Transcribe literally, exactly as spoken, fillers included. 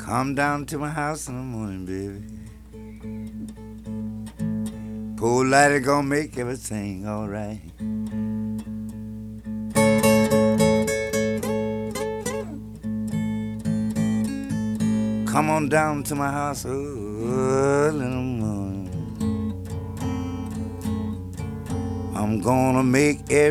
Come down to my house in the morning, baby. Poor lighter gonna make everything alright. Come on down to my house early in the morning. I'm gonna make everything